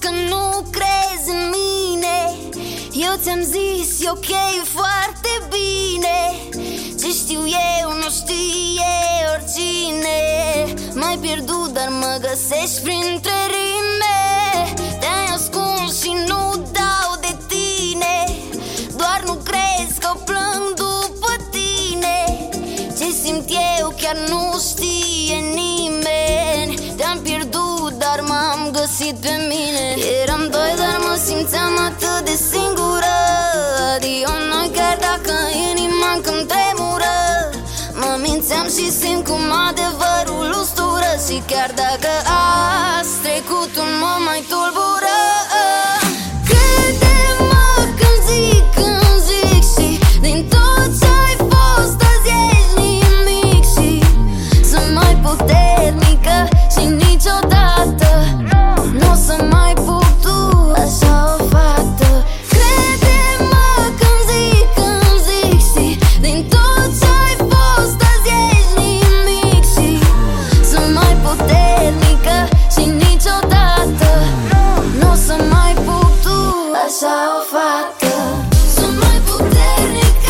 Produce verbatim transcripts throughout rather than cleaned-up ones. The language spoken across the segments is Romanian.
că nu crezi în mine. Eu ți-am zis, e ok, e foarte bine. Ce știu eu nu știe oricine. M-ai pierdut, dar mă găsești printre rime. Te-ai ascuns și nu dau de tine. Doar nu crezi că plâng după tine. Ce simt eu chiar nu știe nimeni. Te-am pierdut, dar m-am găsit pe mine. Eram doi, dar mă simțeam atât de singură. Adio noi, chiar dacă inima când tremură. Mă mințeam și simt cum adevărul ustură. Și chiar dacă azi trecutul mă mai tulbură. Crede-mă când zic, când zic și din tot ce-ai fost azi ești nimic. Și sunt mai puternică și niciodată n-o să mai pup tu așa o fată. Crede-mă când zic, când zic și din tot ce-ai fost azi ești nimic. Și sunt mai puternică și niciodată n-o să mai pup tu așa o fată. Sunt mai puternică,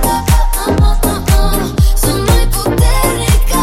sunt mai puternică,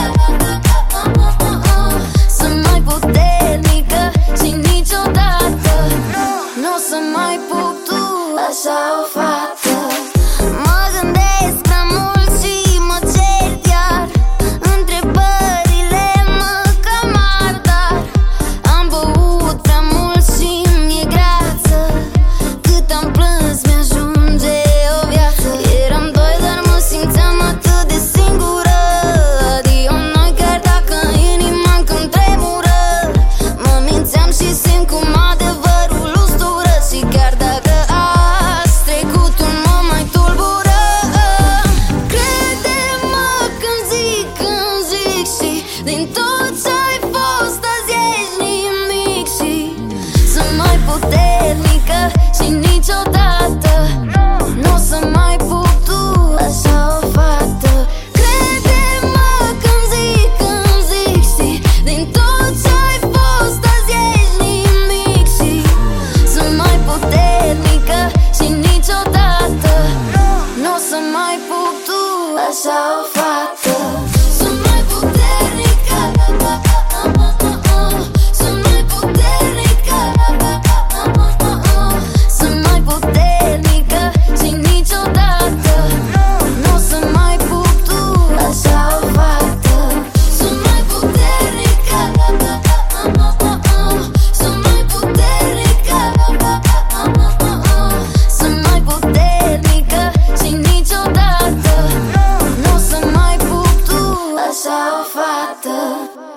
sunt mai puternică și niciodată n-o să mai pup tu așa o fată. Mă gândesc prea mult și mă cert iar. Întrebările mă cam ardar. Am băut prea mult și mi-e greață. Cât am plâns mi-ajunge o viață. Eram doi, dar mă simțeam atât de singură. Adio noi, chiar dacă inima când tremură. Mă mințeam și simt cum adevărul ustură. Și chiar dacă azi trecutul mă mai tulbură. Crede-mă când zic, când zic și din tot ce-ai fost azi ești nimic. Și sunt mai puternică și niciodată n-o să mai pup tu așa o fată. Crede-mă când zic, când zic și din tot ce-ai fost azi ești nimic. Și sunt mai puternică și niciodată n-o să mai pup tu așa o fată. Sunt mai puternică, sunt mai puternică, sunt mai puternică și niciodată n-o să mai pup tu așa o fată. Sunt mai puternică, sunt mai puternică, sunt mai puternică și niciodată n-o să mai pup tu așa o fată.